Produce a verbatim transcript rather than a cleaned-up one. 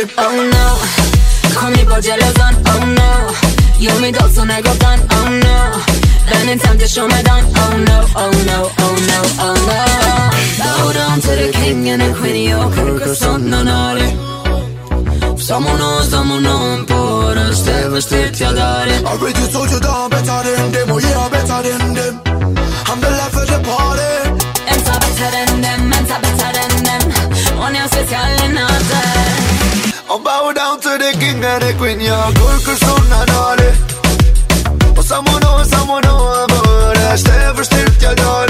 oh no. Kom hit på gelozan, oh no. Gör mig dolt så när gatan, oh no. Vännen tänkte show mig dan, oh no, oh no, oh no, oh no. Bow down to the king and the queen, yo, kurka sådana nare. Someone, someone på röster vestit jag där. I already told you that I'm better than them, oh yeah, I'm better than them. I'm the life of the party. En tar better than them, en tar better than them. Och jag special i natten. I'm bow down to the king and the queen, jag kurka sådana nare. Och someone, someone på röster vestit jag där.